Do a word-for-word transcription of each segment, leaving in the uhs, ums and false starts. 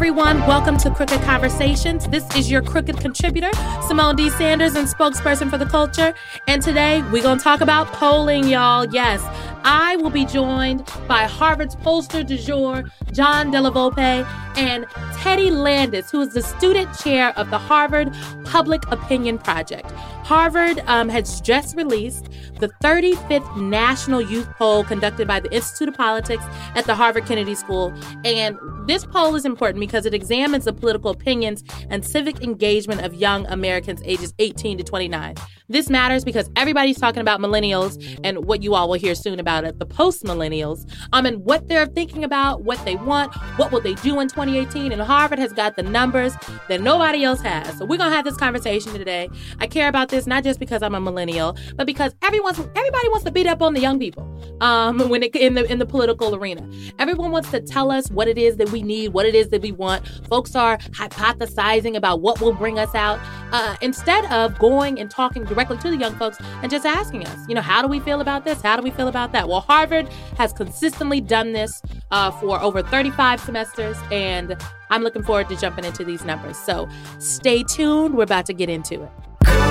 everyone. Welcome to Crooked Conversations. This is your Crooked contributor, Simone D. Sanders, and spokesperson for the culture. And today, we're going to talk about polling, y'all. Yes, I will be joined by Harvard's pollster du jour, John Della Volpe, and Teddy Landis, who is the student chair of the Harvard Public Opinion Project. Harvard um, has just released the thirty-fifth National Youth Poll conducted by the Institute of Politics at the Harvard Kennedy School. And this poll is important because it examines the political opinions and civic engagement of young Americans ages eighteen to twenty-nine. This matters because everybody's talking about millennials and what you all will hear soon about it, the post-millennials, um, and what they're thinking about, what they want, what will they do in twenty eighteen. And Harvard has got the numbers that nobody else has. So we're going to have this conversation today. I care about this not just because I'm a millennial, but because everyone's, everybody wants to beat up on the young people um, when it, in the in the political arena. Everyone wants to tell us what it is that we need, what it is that we want. Folks are hypothesizing about what will bring us out uh, instead of going and talking directly to the young folks and just asking us, you know, how do we feel about this? How do we feel about that? Well, Harvard has consistently done this uh, for over thirty-five semesters, and I'm looking forward to jumping into these numbers. So stay tuned. We're about to get into it.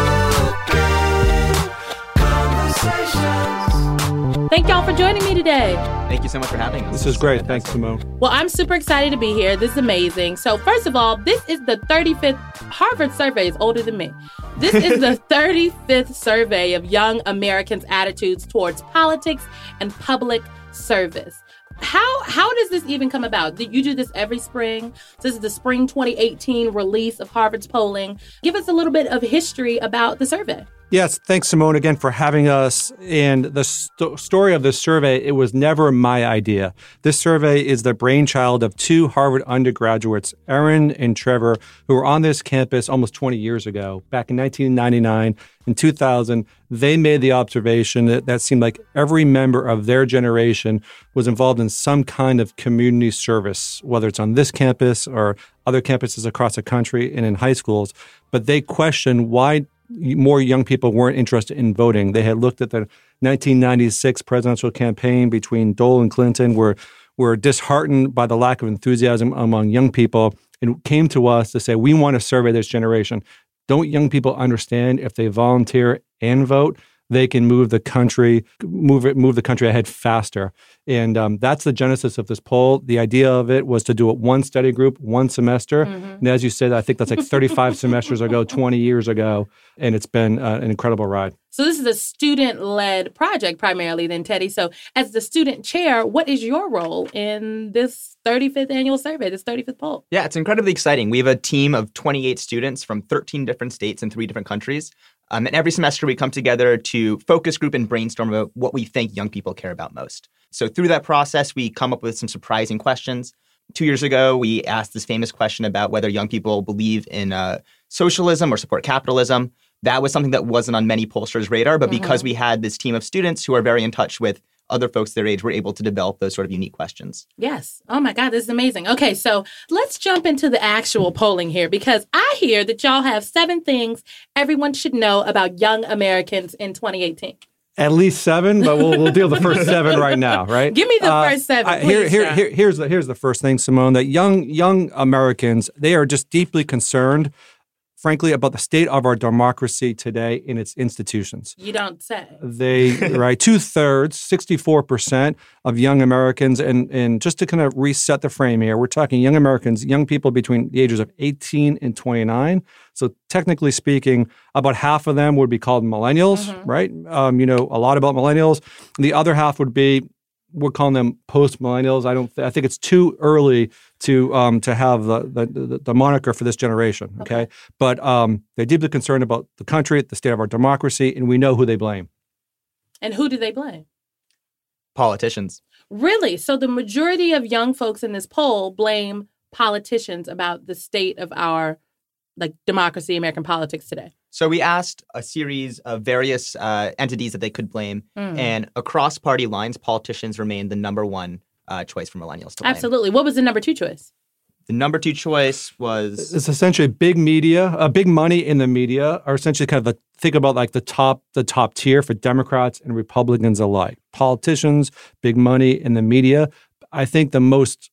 Thank y'all for joining me today. Thank you so much for having us. This is great. Thanks, Simone. Well, I'm super excited to be here. This is amazing. So first of all, this is the thirty-fifth Harvard survey. Is older than me. This is the thirty-fifth survey of young Americans' attitudes towards politics and public service. How how does this even come about? You do this every spring. This is the spring twenty eighteen release of Harvard's polling. Give us a little bit of history about the survey. Yes, thanks, Simone, again for having us. And the st- story of this survey, it was never my idea. This survey is the brainchild of two Harvard undergraduates, Erin and Trevor, who were on this campus almost twenty years ago. Back in nineteen ninety-nine, in two thousand, they made the observation that that seemed like every member of their generation was involved in some kind of community service, whether it's on this campus or other campuses across the country and in high schools. But they questioned why more young people weren't interested in voting. They had looked at the nineteen ninety-six presidential campaign between Dole and Clinton, were were disheartened by the lack of enthusiasm among young people, and came to us to say, we want to survey this generation. Don't young people understand if they volunteer and vote, they can move the country, move it, move the country ahead faster? And um, that's the genesis of this poll. The idea of it was to do it one study group, one semester. Mm-hmm. And as you said, I think that's like thirty-five semesters ago, twenty years ago. And it's been uh, an incredible ride. So this is a student-led project primarily then, Teddy. So as the student chair, what is your role in this thirty-fifth annual survey, this thirty-fifth poll? Yeah, it's incredibly exciting. We have a team of twenty-eight students from thirteen different states and three different countries. Um, and every semester we come together to focus group and brainstorm about what we think young people care about most. So through that process, we come up with some surprising questions. Two years ago, we asked this famous question about whether young people believe in uh, socialism or support capitalism. That was something that wasn't on many pollsters' radar, but mm-hmm. because we had this team of students who are very in touch with other folks their age, we're able to develop those sort of unique questions. Yes. Oh my God, this is amazing. Okay, so let's jump into the actual polling here, because I hear that y'all have seven things everyone should know about young Americans in twenty eighteen. At least seven, but we'll we'll deal the first seven right now, right? Give me the uh, first seven, I, please. Here, here, here, here's the here's the first thing, Simone. That young young Americans, they are just deeply concerned, frankly, about the state of our democracy today in its institutions. You don't say. They, right, two-thirds, sixty-four percent of young Americans, and, and just to kind of reset the frame here, we're talking young Americans, young people between the ages of eighteen and twenty-nine. So technically speaking, about half of them would be called millennials, mm-hmm. right? Um, you know, a lot about millennials. And the other half would be, we're calling them post-millennials. I don't. Th- I think it's too early to um, to have the, the the moniker for this generation. Okay, okay. But um, they're deeply concerned about the country, the state of our democracy, and we know who they blame. And who do they blame? Politicians. Really? So the majority of young folks in this poll blame politicians about the state of our like democracy, American politics today. So we asked a series of various uh, entities that they could blame, mm. and across party lines, politicians remained the number one uh, choice for millennials to blame. Absolutely. What was the number two choice? The number two choice was... It's essentially big media, uh, big money in the media are essentially kind of the, think about like the top, the top tier for Democrats and Republicans alike. Politicians, big money in the media. I think the most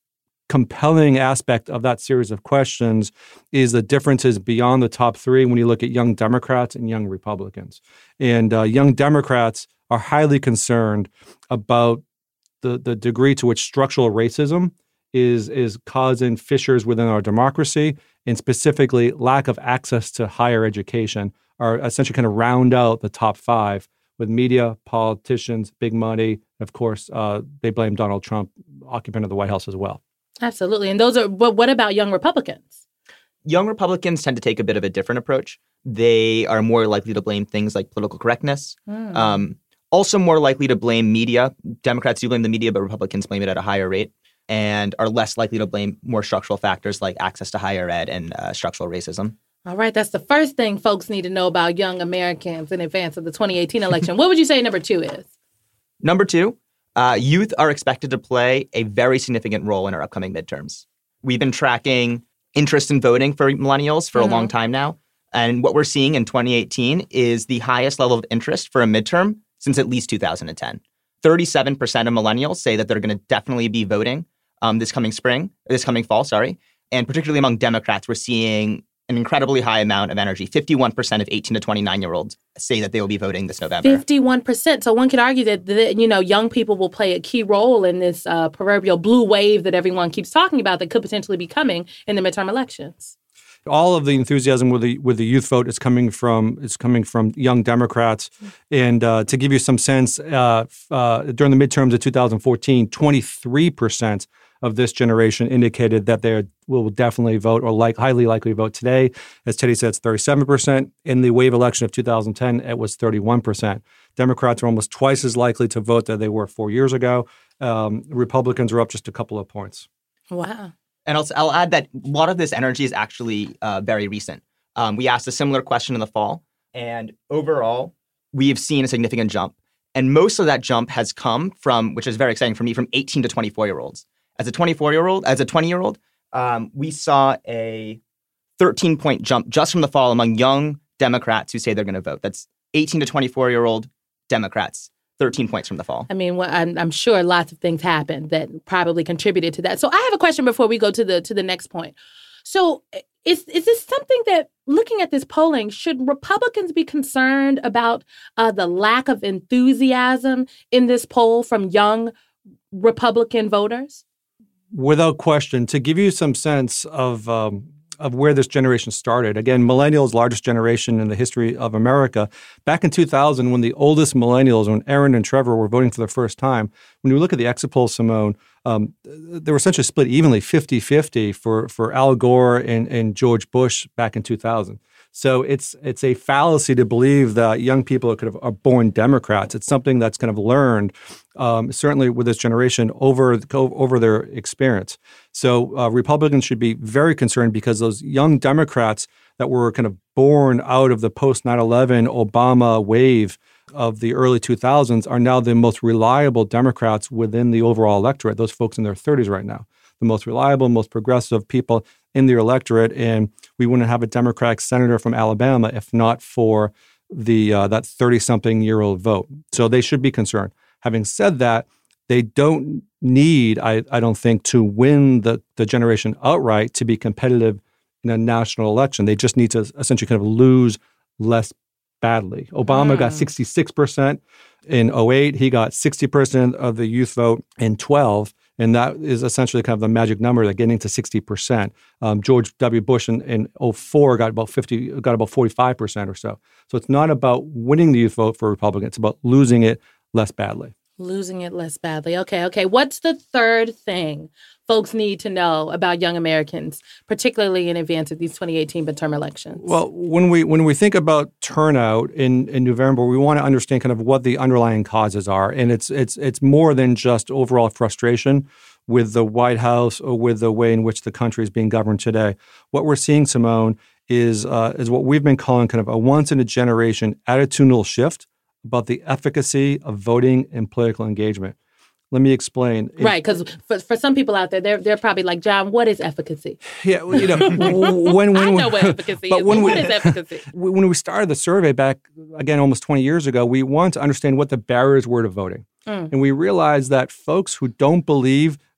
compelling aspect of that series of questions is the differences beyond the top three when you look at young Democrats and young Republicans. And uh, young Democrats are highly concerned about the, the degree to which structural racism is, is causing fissures within our democracy, and specifically lack of access to higher education are essentially kind of round out the top five with media, politicians, big money. And of course, uh, they blame Donald Trump, occupant of the White House as well. Absolutely. And those are, but what about young Republicans? Young Republicans tend to take a bit of a different approach. They are more likely to blame things like political correctness. Mm. Um, also more likely to blame media. Democrats do blame the media, but Republicans blame it at a higher rate, and are less likely to blame more structural factors like access to higher ed and uh, structural racism. All right. That's the first thing folks need to know about young Americans in advance of the twenty eighteen election. What would you say number two is? Number two, uh, youth are expected to play a very significant role in our upcoming midterms. We've been tracking interest in voting for millennials for mm-hmm. a long time now. And what we're seeing in twenty eighteen is the highest level of interest for a midterm since at least two thousand ten. thirty-seven percent of millennials say that they're going to definitely be voting um, this coming spring, this coming fall, sorry. And particularly among Democrats, we're seeing an incredibly high amount of energy. fifty-one percent of eighteen to twenty-nine-year-olds say that they will be voting this November. fifty-one percent. So one could argue that, that you know, young people will play a key role in this uh, proverbial blue wave that everyone keeps talking about that could potentially be coming in the midterm elections. All of the enthusiasm with the with the youth vote is coming from is coming from young Democrats. And uh, to give you some sense, uh, uh, during the midterms of two thousand fourteen, twenty-three percent of this generation indicated that they will definitely vote or like highly likely vote today. As Teddy said, it's thirty-seven percent. In the wave election of two thousand ten, it was thirty-one percent. Democrats are almost twice as likely to vote than they were four years ago. Um, Republicans are up just a couple of points. Wow. And I'll, I'll add that a lot of this energy is actually uh, very recent. Um, we asked a similar question in the fall, and overall, we have seen a significant jump. And most of that jump has come from, which is very exciting for me, from eighteen to twenty-four-year-olds. As a twenty-four-year-old, as a twenty-year-old, um, we saw a thirteen-point jump just from the fall among young Democrats who say they're going to vote. That's eighteen to twenty-four-year-old Democrats. thirteen points from the fall. I mean, well, I'm, I'm sure lots of things happened that probably contributed to that. So I have a question before we go to the to the next point. So is is this something that, looking at this polling, should Republicans be concerned about uh, the lack of enthusiasm in this poll from young Republican voters? Without question. To give you some sense of um, of where this generation started. Again, millennials, largest generation in the history of America. Back in two thousand, when the oldest millennials, when Aaron and Trevor were voting for the first time, when you look at the exit poll, Simone, um, they were essentially split evenly, fifty-fifty for, for Al Gore and, and George Bush back in two thousand. So it's it's a fallacy to believe that young people are, kind of, are born Democrats. It's something that's kind of learned, um, certainly with this generation, over, over their experience. So uh, Republicans should be very concerned because those young Democrats that were kind of born out of the post nine eleven Obama wave of the early two thousands are now the most reliable Democrats within the overall electorate, those folks in their thirties right now. The most reliable, most progressive people in the electorate, and we wouldn't have a Democratic senator from Alabama if not for the uh, that thirty-something-year-old vote. So they should be concerned. Having said that, they don't need, I, I don't think, to win the, the generation outright to be competitive in a national election. They just need to essentially kind of lose less badly. Obama mm. got sixty-six percent in oh eight. He got sixty percent of the youth vote in twelve. And that is essentially kind of the magic number, that getting to sixty percent. Um, George W. Bush in, in oh four got about fifty, got about forty-five percent or so. So it's not about winning the youth vote for Republicans. It's about losing it less badly. Losing it less badly. Okay, okay. What's the third thing folks need to know about young Americans, particularly in advance of these twenty eighteen midterm elections? Well, when we when we think about turnout in, in November, we want to understand kind of what the underlying causes are. And it's it's it's more than just overall frustration with the White House or with the way in which the country is being governed today. What we're seeing, Simone, is uh, is what we've been calling kind of a once-in-a-generation attitudinal shift about the efficacy of voting and political engagement. Let me explain. Right, because for, for some people out there, they're they're probably like, John, what is efficacy? Yeah, well, you know, when, when I know what efficacy but is. When what we, is efficacy? When we started the survey back, again, almost twenty years ago, we wanted to understand what the barriers were to voting. Mm. And we realized that folks who don't believe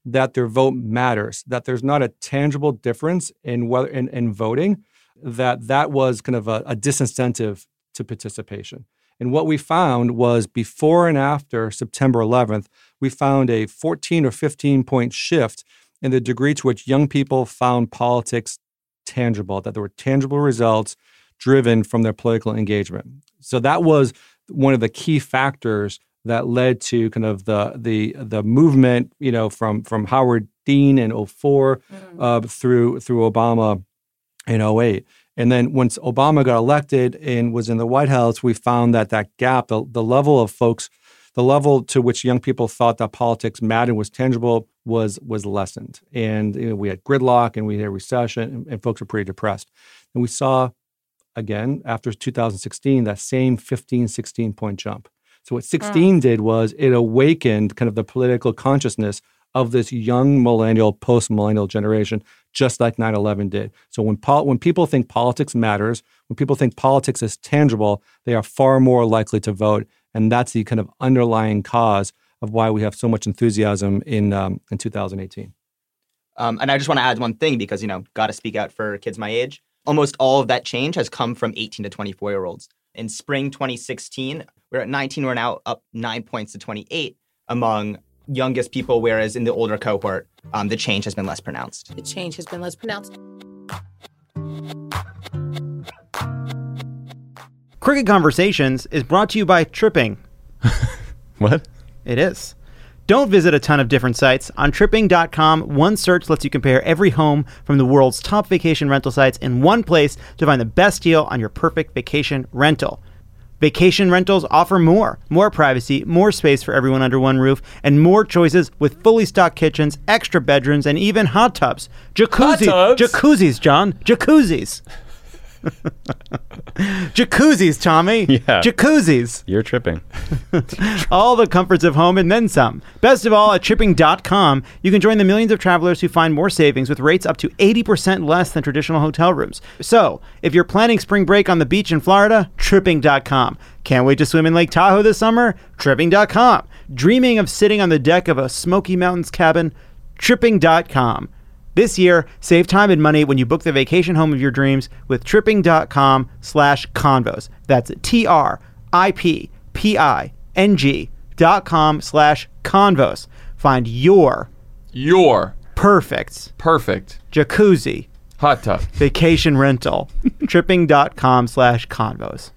that their vote matters, that there's not a tangible difference in whether in, in voting, that that was kind of a, a disincentive to participation. And what we found was before and after September eleventh, we found a fourteen or fifteen point shift in the degree to which young people found politics tangible, that there were tangible results driven from their political engagement. So that was one of the key factors that led to kind of the the the movement, you know, from from Howard Dean in oh four mm-hmm. uh, through through Obama in oh eight. And then once Obama got elected and was in the White House, we found that that gap, the, the level of folks, the level to which young people thought that politics mattered was tangible was was lessened. And you know, we had gridlock and we had recession and, and folks were pretty depressed. And we saw, again, after two thousand sixteen, that same fifteen, sixteen point jump. So what sixteen mm. did was it awakened kind of the political consciousness of this young millennial, post-millennial generation, just like nine eleven did. So when pol- when people think politics matters, when people think politics is tangible, they are far more likely to vote. And that's the kind of underlying cause of why we have so much enthusiasm in um, in two thousand eighteen. Um, and I just want to add one thing because, you know, got to speak out for kids my age. Almost all of that change has come from eighteen to twenty-four-year-olds. In spring twenty sixteen, we're at nineteen. We're now up nine points to twenty-eight among youngest people, whereas in the older cohort, um, the change has been less pronounced. The change has been less pronounced. Crooked Conversations is brought to you by Tripping. What? It is. Don't visit a ton of different sites. On tripping dot com, one search lets you compare every home from the world's top vacation rental sites in one place to find the best deal on your perfect vacation rental. Vacation rentals offer more. More privacy, more space for everyone under one roof, and more choices with fully stocked kitchens, extra bedrooms, and even hot tubs. Jacuzzi, hot tubs? Jacuzzis, John. Jacuzzis. Jacuzzis, Tommy. Yeah. Jacuzzis. You're tripping. All the comforts of home and then some. Best of all, at tripping dot com, you can join the millions of travelers who find more savings with rates up to eighty percent less than traditional hotel rooms. So, if you're planning spring break on the beach in Florida, tripping dot com. Can't wait to swim in Lake Tahoe this summer? tripping dot com. Dreaming of sitting on the deck of a Smoky Mountains cabin? tripping dot com. This year, save time and money when you book the vacation home of your dreams with tripping dot com slash convos. That's T R I P P I N G dot com slash convos. Find your Your perfect perfect jacuzzi hot tub vacation rental. tripping dot com slash convos.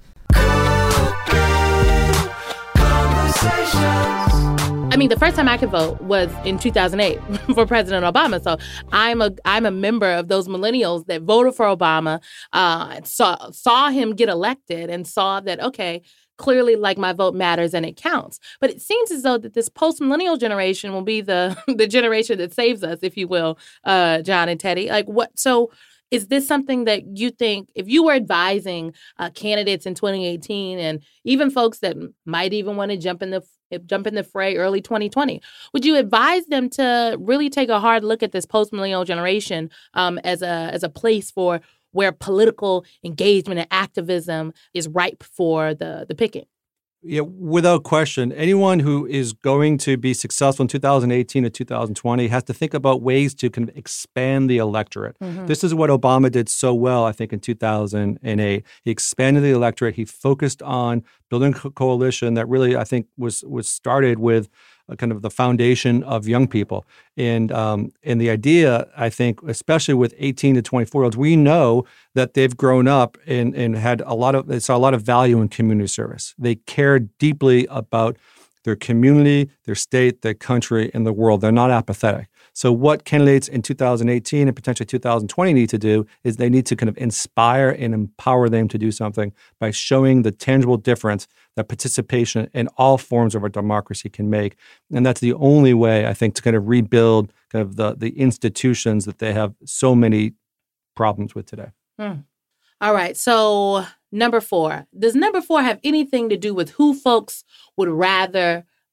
I mean, the first time I could vote was in two thousand eight for President Obama. So I'm a I'm a member of those millennials that voted for Obama, uh, saw saw him get elected, and saw that, okay, clearly, like, my vote matters and it counts. But it seems as though that this post-millennial generation will be the the generation that saves us, if you will, uh, John and Teddy. Like, what? So is this something that you think, if you were advising uh, candidates in twenty eighteen and even folks that might even want to jump in the jump in the fray early twenty twenty, would you advise them to really take a hard look at this post-millennial generation um, as a as a place for where political engagement and activism is ripe for the the picking? Yeah, without question, anyone who is going to be successful in two thousand eighteen or two thousand twenty has to think about ways to kind of expand the electorate. Mm-hmm. This is what Obama did so well, I think, in two thousand eight. He expanded the electorate. He focused on building a coalition that really, I think, was was started with a kind of the foundation of young people. And um, and the idea, I think, especially with eighteen to twenty-four-year-olds, we know that they've grown up and, and had a lot of, they saw a lot of value in community service. They care deeply about their community, their state, their country, and the world. They're not apathetic. So what candidates in two thousand eighteen and potentially two thousand twenty need to do is they need to kind of inspire and empower them to do something by showing the tangible difference that participation in all forms of our democracy can make. And that's the only way, I think, to kind of rebuild kind of the, the institutions that they have so many problems with today. Hmm. All right. So number four, does number four have anything to do with who folks would rather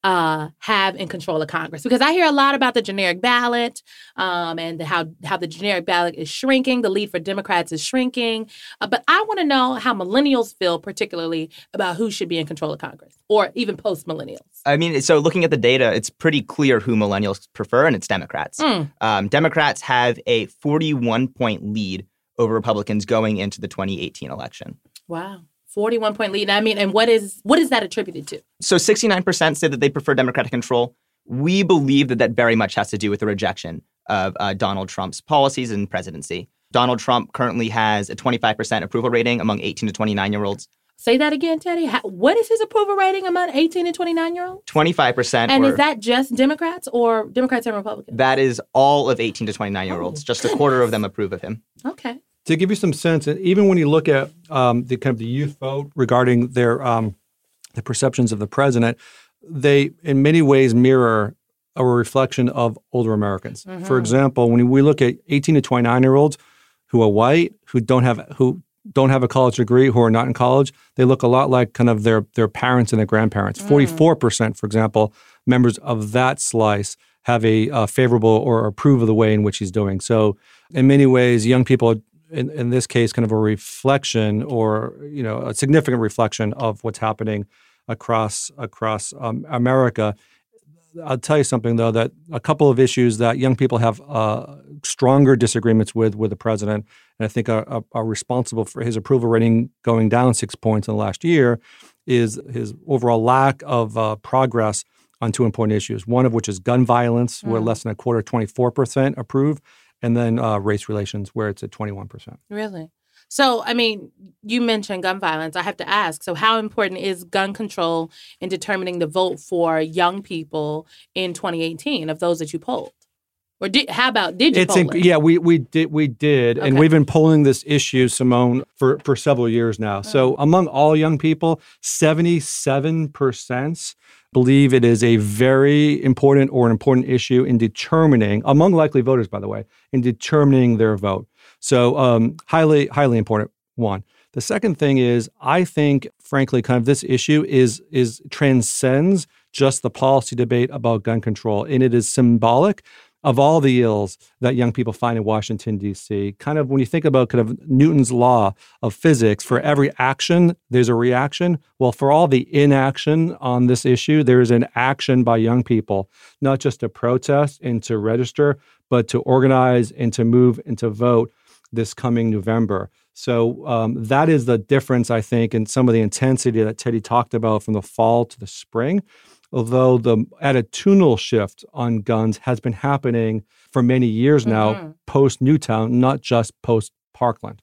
uh, have in control of Congress? Because I hear a lot about the generic ballot um, and how, how the generic ballot is shrinking. The lead for Democrats is shrinking. Uh, but I want to know how millennials feel particularly about who should be in control of Congress, or even post-millennials. I mean, so looking at the data, it's pretty clear who millennials prefer, and it's Democrats. Mm. Um, Democrats have a forty-one point lead over Republicans going into the twenty eighteen election. Wow. forty-one point lead. I mean, and what is what is that attributed to? So sixty-nine percent say that they prefer Democratic control. We believe that that very much has to do with the rejection of uh, Donald Trump's policies and presidency. Donald Trump currently has a twenty-five percent approval rating among eighteen to twenty-nine-year-olds. Say that again, Teddy. How, what is his approval rating among eighteen and twenty-nine-year-olds? twenty-five percent. And or, is that just Democrats or Democrats and Republicans? That is all of eighteen to twenty-nine-year-olds. Oh. Just a quarter of them approve of him. Okay. To give you some sense, and even when you look at um, the kind of the youth vote regarding their um, the perceptions of the president, they in many ways mirror a reflection of older Americans. Mm-hmm. For example, when we look at eighteen to twenty-nine-year-olds who are white, who don't have who don't have a college degree, who are not in college, they look a lot like kind of their their parents and their grandparents. Mm. forty-four percent, for example, members of that slice have a uh, favorable or approve of the way in which he's doing. So in many ways, young people, in, in this case, kind of a reflection or, you know, a significant reflection of what's happening across across um, America. I'll tell you something, though, that a couple of issues that young people have uh, stronger disagreements with with the president, and I think are, are, are responsible for his approval rating going down six points in the last year, is his overall lack of uh, progress on two important issues, one of which is gun violence, Mm. where less than a quarter, twenty-four percent approve, and then uh, race relations, where it's at twenty-one percent. Really? So, I mean, you mentioned gun violence. I have to ask, so how important is gun control in determining the vote for young people in twenty eighteen of those that you polled? Or did, how about, did you It's poll inc- it? yeah, we we did we did, and Okay. we've been polling this issue, Simone, for for several years now. So among all young people, seventy-seven percent believe it is a very important or an important issue in determining, among likely voters, by the way, in determining their vote. So um, highly highly important one. The second thing is, I think, frankly, kind of this issue is is transcends just the policy debate about gun control, and it is symbolic of all the ills that young people find in Washington, D C. Kind of when you think about kind of Newton's law of physics, for every action, there's a reaction. Well, for all the inaction on this issue, there is an action by young people, not just to protest and to register, but to organize and to move and to vote this coming November. So um, that is the difference, I think, in some of the intensity that Teddy talked about from the fall to the spring. Although the attitudinal shift on guns has been happening for many years now, Mhm. post Newtown, not just post Parkland.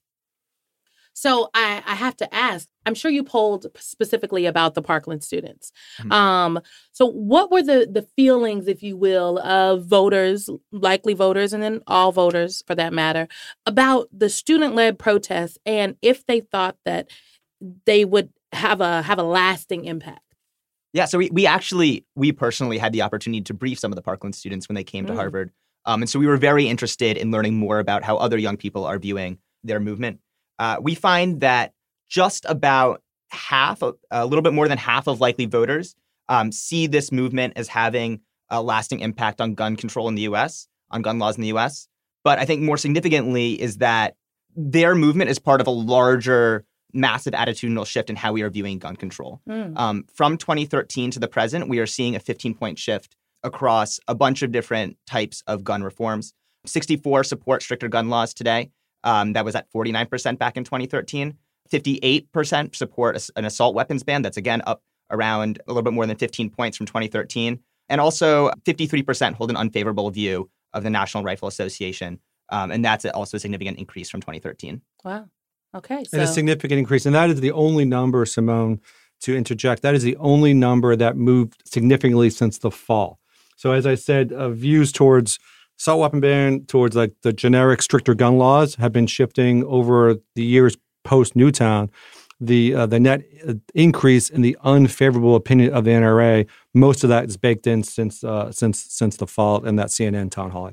So I, I have to ask, I'm sure you polled specifically about the Parkland students. Mhm. Um, so what were the, the feelings, if you will, of voters, likely voters, and then all voters for that matter, about the student-led protests, and if they thought that they would have a have a lasting impact? Yeah, so we, we actually, we personally had the opportunity to brief some of the Parkland students when they came to Mm. Harvard. Um, and so we were very interested in learning more about how other young people are viewing their movement. Uh, we find that just about half, of, a little bit more than half of likely voters um, see this movement as having a lasting impact on gun control in the U S, on gun laws in the U S. But I think more significantly is that their movement is part of a larger massive attitudinal shift in how we are viewing gun control. Mm. Um, from twenty thirteen to the present, we are seeing a fifteen-point shift across a bunch of different types of gun reforms. sixty-four support stricter gun laws today. Um, that was at forty-nine percent back in twenty thirteen. fifty-eight percent support a- an assault weapons ban. That's, again, up around a little bit more than fifteen points from twenty thirteen. And also fifty-three percent hold an unfavorable view of the National Rifle Association. Um, and that's also a significant increase from twenty thirteen. Wow. Okay. So And a significant increase. And that is the only number, Simone, to interject, that is the only number that moved significantly since the fall. So as I said, uh, views towards assault weapon ban, towards like the generic stricter gun laws have been shifting over the years post Newtown. The uh, the net increase in the unfavorable opinion of the N R A, most of that is baked in since uh, since since the fall in that C N N town hall, I think.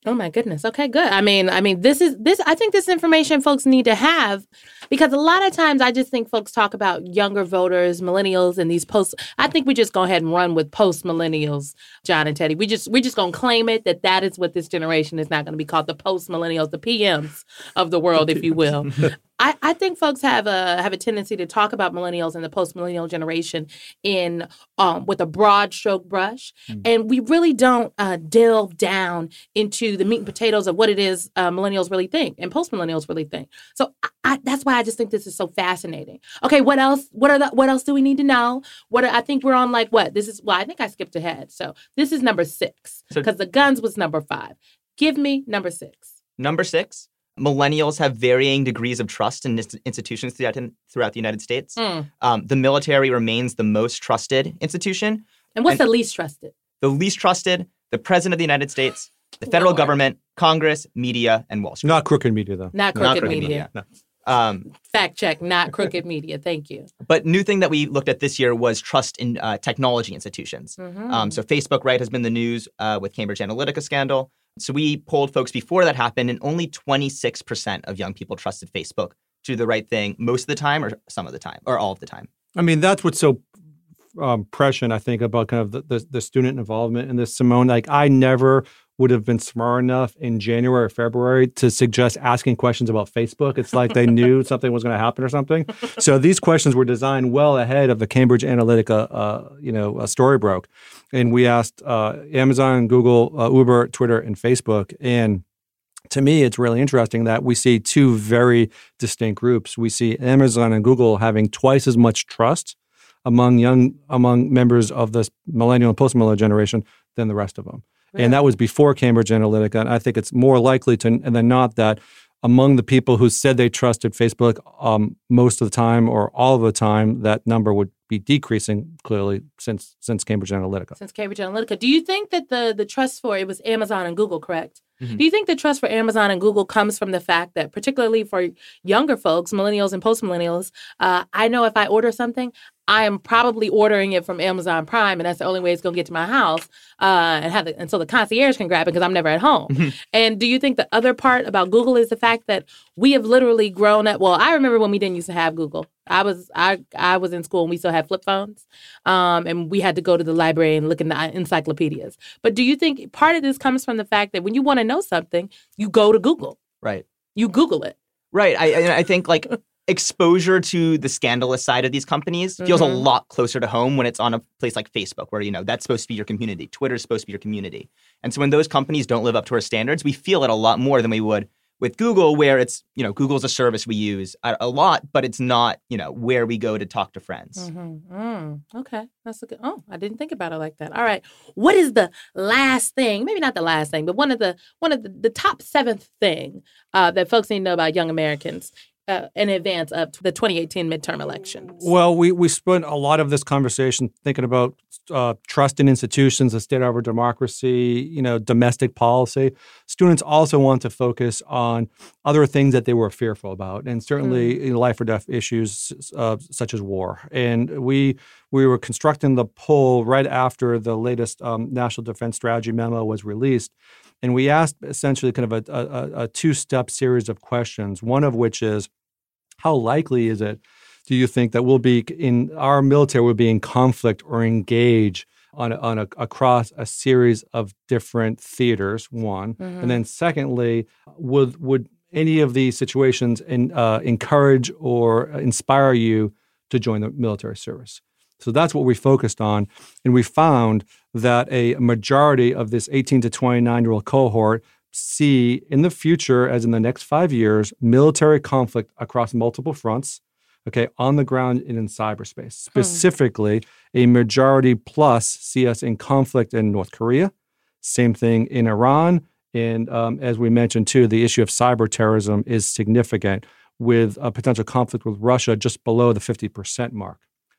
Oh my goodness. Okay, good. I mean, I mean, this is this. I think this information folks need to have because a lot of times I just think folks talk about younger voters, millennials, and these post. I think we just go ahead and run with post millennials, John and Teddy. We just we just gonna claim it that that is what this generation is not going to be called, the post millennials, the P Ms of the world, if you will. I, I think folks have a have a tendency to talk about millennials and the post millennial generation in um, with a broad stroke brush, mm. and we really don't uh, delve down into the meat and potatoes of what it is uh, millennials really think and post millennials really think. So I, I, that's why I just think this is so fascinating. Okay, what else? What are the, what else do we need to know? What are, I think we're on like what this is. Well, I think I skipped ahead. So this is number six because the guns was number five. Give me number six. Number six. Millennials have varying degrees of trust in institutions throughout, throughout the United States. Mm. Um, the military remains the most trusted institution. And what's and the least trusted? The least trusted, the President of the United States, the federal Lord. government, Congress, media, and Wall Street. Not crooked media, though. Not crooked, not crooked media. media. No. Um, Fact check, not crooked media. Thank you. But new thing that we looked at this year was trust in uh, technology institutions. Mm-hmm. Um, so Facebook, right, has been the news uh, with Cambridge Analytica scandal. So we polled folks before that happened, and only twenty-six percent of young people trusted Facebook to do the right thing most of the time or some of the time or all of the time. I mean, that's what's so um, prescient, I think, about kind of the, the, the student involvement in this, Simone. Like, I never would have been smart enough in January or February to suggest asking questions about Facebook. It's like they knew something was going to happen or something. So these questions were designed well ahead of the Cambridge Analytica, uh, you know, uh, story broke. And we asked uh, Amazon, Google, uh, Uber, Twitter, and Facebook. And to me, it's really interesting that we see two very distinct groups. We see Amazon and Google having twice as much trust among young among members of this millennial and post-millennial generation than the rest of them. Yeah. And that was before Cambridge Analytica. And I think it's more likely to than not that among the people who said they trusted Facebook um, most of the time or all of the time, that number would be decreasing clearly since since Cambridge Analytica. Since Cambridge Analytica. Do you think that the, the trust for, it was Amazon and Google, correct? Mm-hmm. Do you think the trust for Amazon and Google comes from the fact that, particularly for younger folks, millennials and post-millennials, uh, I know if I order something, I am probably ordering it from Amazon Prime, and that's the only way it's going to get to my house, uh, and have the, and so the concierge can grab it because I'm never at home. Mm-hmm. And do you think the other part about Google is the fact that we have literally grown up? Well, I remember when we didn't used to have Google. I was I I was in school and we still had flip phones, um, and we had to go to the library and look in the encyclopedias. But do you think part of this comes from the fact that when you want to know something, you go to Google? Right. You Google it. Right. I I think like exposure to the scandalous side of these companies feels mm-hmm. a lot closer to home when it's on a place like Facebook, where, you know, that's supposed to be your community. Twitter's supposed to be your community. And so when those companies don't live up to our standards, we feel it a lot more than we would with Google, where it's, you know, Google's a service we use a, a lot, but it's not, you know, where we go to talk to friends. Mm-hmm. Mm. Okay. That's a good, oh, I didn't think about it like that. All right. What is the last thing, maybe not the last thing, but one of the, one of the, the top seventh thing uh, that folks need to know about young Americans Uh, in advance of the twenty eighteen midterm elections? Well, we, we spent a lot of this conversation thinking about uh, trust in institutions, the state of our democracy, you know, domestic policy. Students also want to focus on other things that they were fearful about, and certainly mm. life or death issues uh, such as war. And we we were constructing the poll right after the latest um, National Defense Strategy memo was released. And we asked essentially kind of a, a, a two-step series of questions, one of which is, how likely is it, do you think, that we'll be in our military will be in conflict or engage on a, on a, across a series of different theaters, one. Mm-hmm. And then secondly, would would any of these situations in, uh, encourage or inspire you to join the military service? So that's what we focused on. And we found that a majority of this eighteen to twenty-nine-year-old cohort see in the future, as in the next five years, military conflict across multiple fronts, okay, on the ground and in cyberspace. Specifically, hmm. a majority plus see us in conflict in North Korea, same thing in Iran. And um, as we mentioned, too, the issue of cyber terrorism is significant, with a potential conflict with Russia just below the fifty percent mark.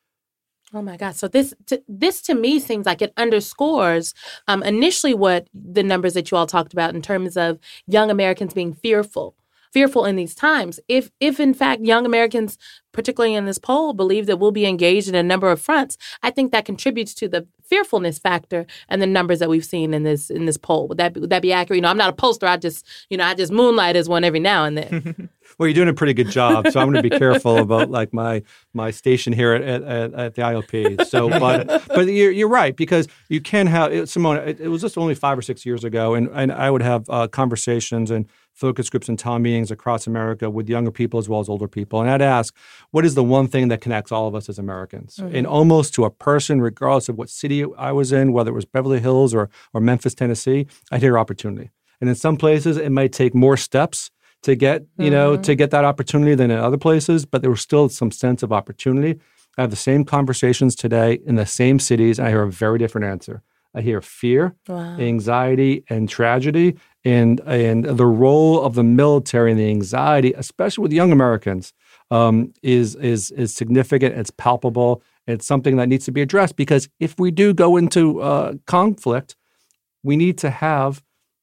Oh my God! So this, to, this to me seems like it underscores um, initially what the numbers that you all talked about in terms of young Americans being fearful fearful in these times. If, if in fact, young Americans, particularly in this poll, believe that we'll be engaged in a number of fronts, I think that contributes to the fearfulness factor and the numbers that we've seen in this in this poll. Would that be, would that be accurate? You know, I'm not a pollster. I just, you know, I just moonlight as one every now and then. Well, you're doing a pretty good job, so I'm going to be careful about like my my station here at, at, at the I O P. So, but but you're, you're right, because you can have it, Simone. It, it was just only five or six years ago, and and I would have uh, conversations and focus groups and town meetings across America with younger people as well as older people, and I'd ask, what is the one thing that connects all of us as Americans? Mm-hmm. And almost to a person, regardless of what city I was in, whether it was Beverly Hills or or Memphis, Tennessee, I'd hear opportunity. And in some places, it might take more steps to get, you know, mm-hmm. to get that opportunity than in other places, but there was still some sense of opportunity. I have the same conversations today in the same cities, and I hear a very different answer. I hear fear, wow. anxiety, and tragedy, and and the role of the military and the anxiety, especially with young Americans, um, is is is significant. It's palpable. It's something that needs to be addressed, because if we do go into uh, conflict, we need to have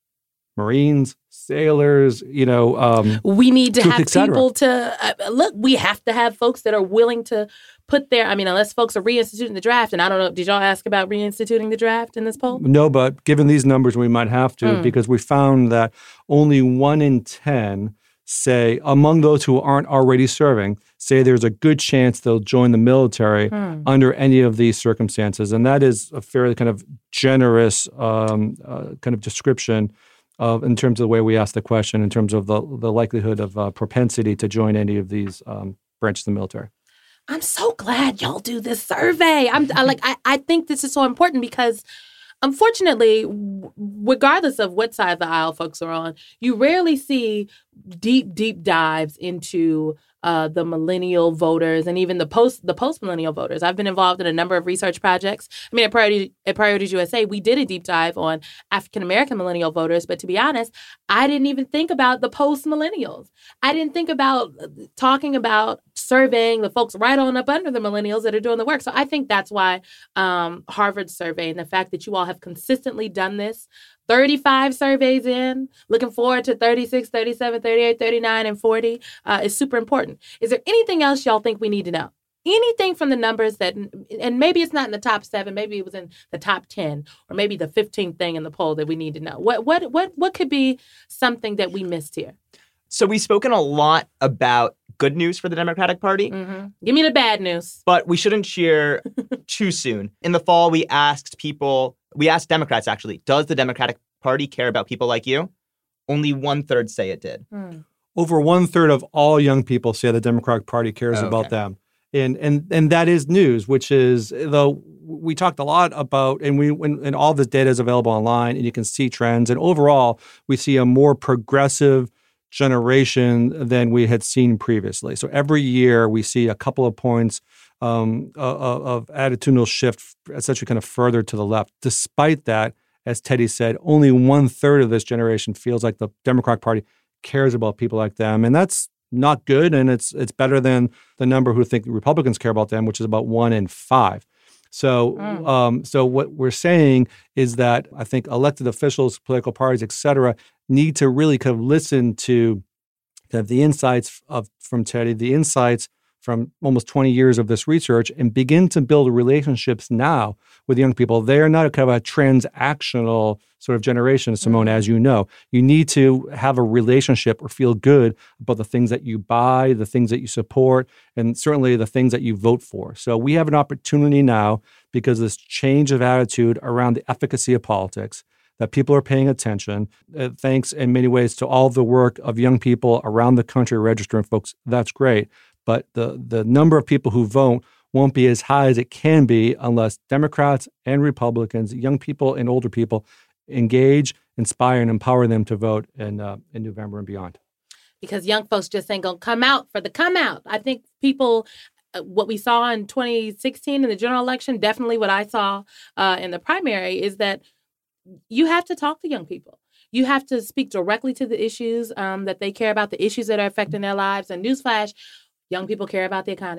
Marines, sailors, you know. Um, we need to have people to, uh, look, we have to have folks that are willing to put their, I mean, unless folks are reinstituting the draft, and I don't know, did y'all ask about reinstituting the draft in this poll? No, but given these numbers, we might have to, mm. because we found that only one in ten say, among those who aren't already serving, say there's a good chance they'll join the military mm. under any of these circumstances. And that is a fairly kind of generous um, uh, kind of description of, in terms of the way we ask the question, in terms of the, the likelihood of uh, propensity to join any of these um, branches of the military. I'm so glad y'all do this survey. I'm I, like, I, I think this is so important, because unfortunately, regardless of what side of the aisle folks are on, you rarely see deep, deep dives into uh, the millennial voters and even the post the post millennial voters. I've been involved in a number of research projects. I mean, at Priority, at Priorities U S A, we did a deep dive on African American millennial voters. But to be honest, I didn't even think about the post millennials. I didn't think about talking about surveying the folks right on up under the millennials that are doing the work. So I think that's why um, Harvard's survey, and the fact that you all have consistently done this, thirty-five surveys in, looking forward to thirty-six, thirty-seven, thirty-eight, thirty-nine, and forty, uh, is super important. Is there anything else y'all think we need to know? Anything from the numbers that, and maybe it's not in the top seven, maybe it was in the top ten, or maybe the fifteenth thing in the poll that we need to know. What what what what could be something that we missed here? So we've spoken a lot about good news for the Democratic Party. Mm-hmm. Give me the bad news. But we shouldn't cheer too soon. In the fall, we asked people, we asked Democrats actually, does the Democratic Party care about people like you? Only one third say it did. Mm. Over one third of all young people say the Democratic Party cares okay. about them. And and and that is news, which is, though we talked a lot about, and we when, and all this data is available online, and you can see trends. And overall, we see a more progressive generation than we had seen previously. So every year we see a couple of points um, of, of attitudinal shift, essentially kind of further to the left. Despite that, as Teddy said, only one third of this generation feels like the Democratic Party cares about people like them, and that's not good. And it's it's better than the number who think Republicans care about them, which is about one in five. So, mm. um, so what we're saying is that I think elected officials, political parties, et cetera, need to really kind of listen to kind of the insights of from Teddy, the insights from almost twenty years of this research, and begin to build relationships now with young people. They are not a kind of a transactional sort of generation, Simone, mm-hmm. as you know. You need to have a relationship or feel good about the things that you buy, the things that you support, and certainly the things that you vote for. So we have an opportunity now, because of this change of attitude around the efficacy of politics, that people are paying attention, uh, thanks in many ways to all the work of young people around the country registering folks. That's great. But the, the number of people who vote won't be as high as it can be unless Democrats and Republicans, young people and older people, engage, inspire, and empower them to vote in uh, in November and beyond. Because young folks just ain't going to come out for the come out. I think people, uh, what we saw in twenty sixteen in the general election, definitely what I saw uh, in the primary, is that you have to talk to young people. You have to speak directly to the issues um, that they care about, the issues that are affecting their lives. And newsflash, young people care about the economy.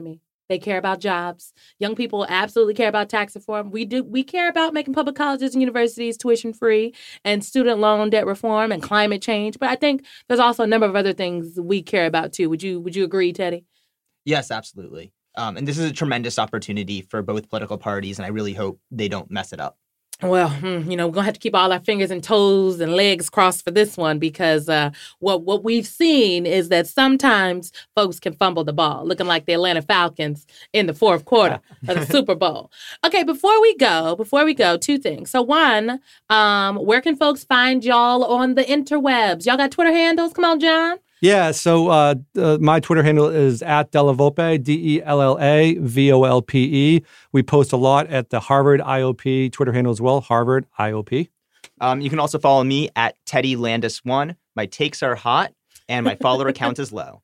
They care about jobs. Young people absolutely care about tax reform. We do. We care about making public colleges and universities tuition free and student loan debt reform and climate change. But I think there's also a number of other things we care about too. Would you Would you agree, Teddy? Yes, absolutely. Um, and this is a tremendous opportunity for both political parties, and I really hope they don't mess it up. Well, you know, we're going to have to keep all our fingers and toes and legs crossed for this one because uh, what what we've seen is that sometimes folks can fumble the ball, looking like the Atlanta Falcons in the fourth quarter of the Super Bowl. Okay, before we go, before we go, two things. So one, um, where can folks find y'all on the interwebs? Y'all got Twitter handles? Come on, John. Yeah, so uh, uh, my Twitter handle is at Della Volpe, D E L L A V O L P E. We post a lot at the Harvard I O P Twitter handle as well, Harvard I O P. Um, you can also follow me at Teddy Landis one. My takes are hot, and my follower count is low.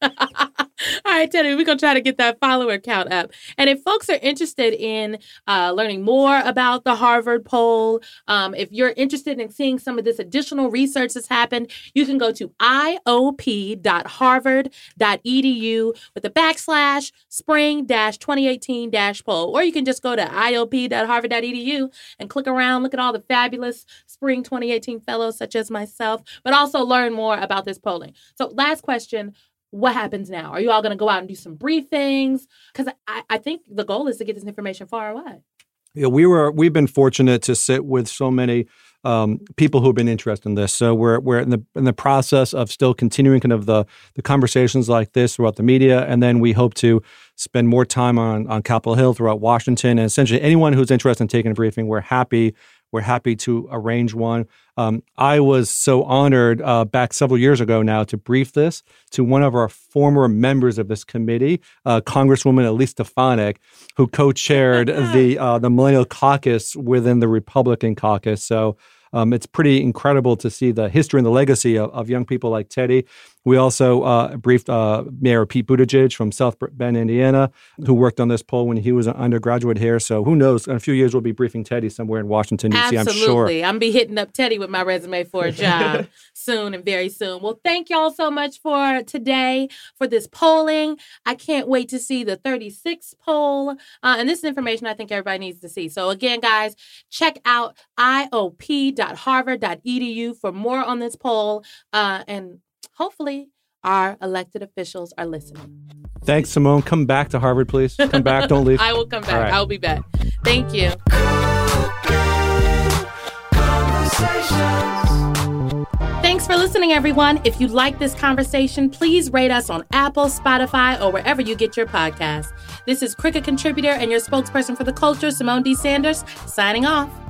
All right, Teddy, we're going to try to get that follower count up. And if folks are interested in uh, learning more about the Harvard poll, um, if you're interested in seeing some of this additional research that's happened, you can go to I O P dot harvard dot E D U with a backslash spring twenty eighteen poll. Or you can just go to I O P dot harvard dot E D U and click around, look at all the fabulous spring twenty eighteen fellows such as myself, but also learn more about this polling. So last question. What happens now? Are you all going to go out and do some briefings? Because I, I think the goal is to get this information far away. Yeah, we were we've been fortunate to sit with so many um, people who have been interested in this. So we're we're in the in the process of still continuing kind of the the conversations like this throughout the media, and then we hope to spend more time on on Capitol Hill throughout Washington. And essentially, anyone who's interested in taking a briefing, we're happy. We're happy to arrange one. Um, I was so honored uh, back several years ago now to brief this to one of our former members of this committee, uh, Congresswoman Elise Stefanik, who co-chaired the uh, the Millennial Caucus within the Republican caucus. So um, it's pretty incredible to see the history and the legacy of, of young people like Teddy. We also uh, briefed uh, Mayor Pete Buttigieg from South Bend, Indiana, who worked on this poll when he was an undergraduate here. So who knows? In a few years, we'll be briefing Teddy somewhere in Washington, D C, I'm sure. Absolutely. I'm be hitting up Teddy with my resume for a job soon and very soon. Well, thank y'all so much for today, for this polling. I can't wait to see the thirty-sixth poll. Uh, and this is information I think everybody needs to see. So again, guys, check out I O P dot harvard dot E D U for more on this poll. Uh, and hopefully our elected officials are listening. Thanks, Simone. Come back to Harvard, please. Come back. Don't leave. I will come back. Right. I'll be back. Thank you. Thanks for listening, everyone. If you like this conversation, please rate us on Apple, Spotify, or wherever you get your podcasts. This is Cricket contributor and your spokesperson for the culture, Simone D. Sanders, signing off.